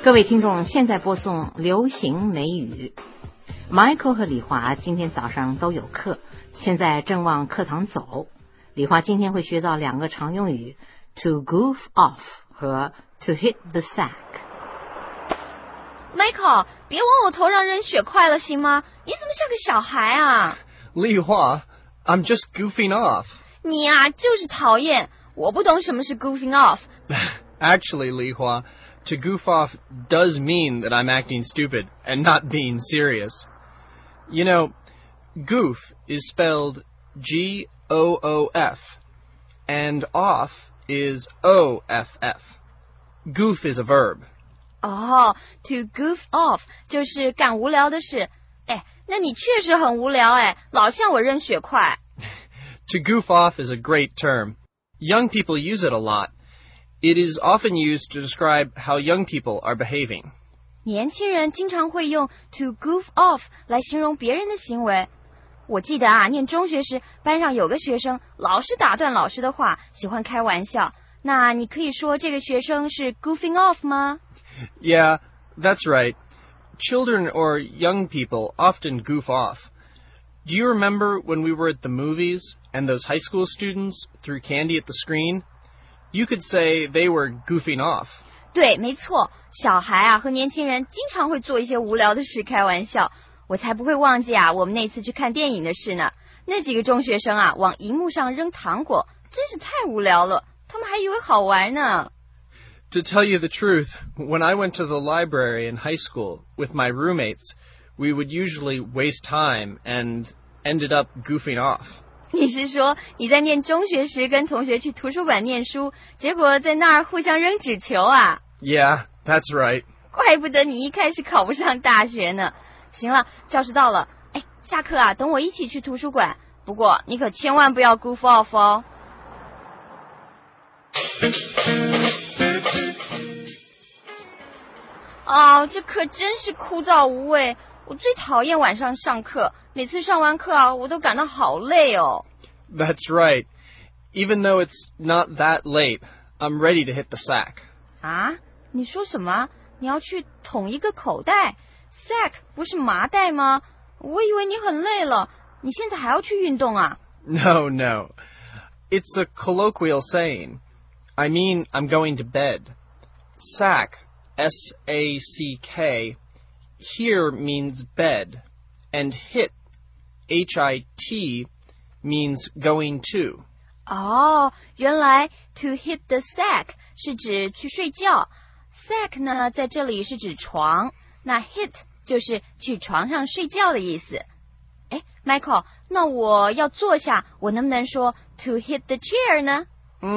各位听众，现在播送流行美语。Michael 和李华今天早上都有课，现在正往课堂走。李华今天会学到两个常用语 to goof off 和 to hit the sack。Michael， 别往我头上扔雪块了，行吗？你怎么像个小孩啊？ 李华 I'm just goofing off. 你啊，就是讨厌。我不懂什么是 goofing off. Actually, Li Hua, to goof off does mean that I'm acting stupid and not being serious. You know, goof is spelled G-O-O-F, and off is O-F-F. Goof is a verb. Oh, to goof off 就是干无聊的事。哎，那你确实很无聊哎，老向我扔雪块。 To goof off is a great term. Young people use it a lot. It is often used to describe how young people are behaving. 年轻人经常会用 to goof off 来形容别人的行为。我记得啊，念中学时，班上有个学生老是打断老师的话，喜欢开玩笑。那你可以说这个学生是 goofing off 吗？ Yeah, that's right. Children or young people often goof off. Do you remember when we were at the movies and those high school students threw candy at the screen? You could say they were goofing off. 对，没错，小孩啊和年轻人经常会做一些无聊的事开玩笑。我才不会忘记啊，我们那次去看电影的事呢。那几个中学生啊，往荧幕上扔糖果，真是太无聊了。他们还以为好玩呢。 To tell you the truth, when I went to the library in high school with my roommates, we would usually waste time and ended up goofing off. 你是说你在念中学时跟同学去图书馆念书，结果在那儿互相扔纸球啊？ Yeah, that's right. 怪不得你一开始考不上大学呢。行了，教室到了，哎，下课啊，等我一起去图书馆。不过你可千万不要 goof off 哦。哦，这课真是枯燥无味。我最讨厌晚上上课，每次上完课啊，我都感到好累哦。 That's right. Even though it's not that late, I'm ready to hit the sack. 啊？你说什么？你要去捅一个口袋 ？sack 不是麻袋吗？我以为你很累了，你现在还要去运动啊？ No. It's a colloquial saying. I mean, I'm going to bed. Sack, S-A-C-K, here means bed, and hit, H-I-T, means going to. 哦，原来 to hit the sack 是指去睡觉 ，sack 呢在这里是指床，那 hit 就是去床上睡觉的意思。哎 ，Michael， 那我要坐下，我能不能说 to hit the chair 呢？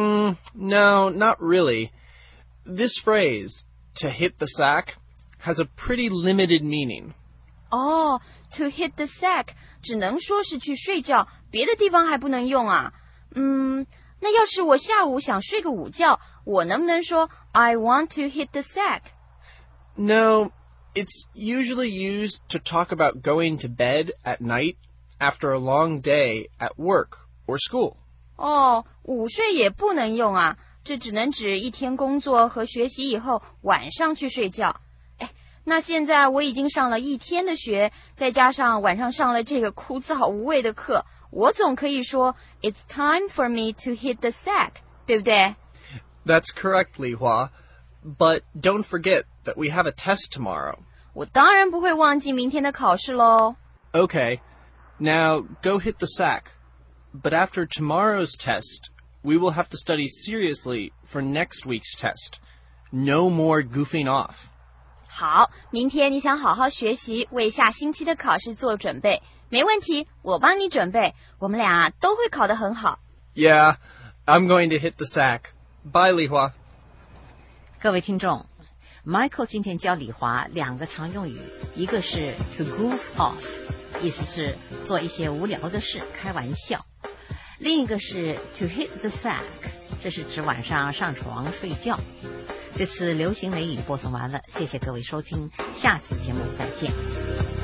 No, not really. This phrase, to hit the sack, has a pretty limited meaning. 哦 ，to hit the sack 只能说是去睡觉，别的地方还不能用啊。那要是我下午想睡个午觉，我能不能说 I want to hit the sack? No, it's usually used to talk about going to bed at night after a long day at work or school. 哦，午睡也不能用啊，这只能指一天工作和学习以后晚上去睡觉。哎，那现在我已经上了一天的学，再加上晚上上了这个枯燥无味的课，我总可以说 It's time for me to hit the sack， 对不对？ That's correct, Li Hua. But don't forget that we have a test tomorrow. 我当然不会忘记明天的考试咯。 Okay, now go hit the sack. But after tomorrow's test, we will have to study seriously for next week's test. No more goofing off. 好，明天你想好好学习，为下星期的考试做准备。没问题，我帮你准备，我们俩都会考得很好。 Yeah, I'm going to hit the sack. Bye, Li Hua. 各位听众 ，Michael 今天教李华两个常用语，一个是 to goof off， 意思是做一些无聊的事，开玩笑；另一个是 to hit the sack， 这是指晚上上床睡觉。这次流行美语播送完了，谢谢各位收听，下次节目再见。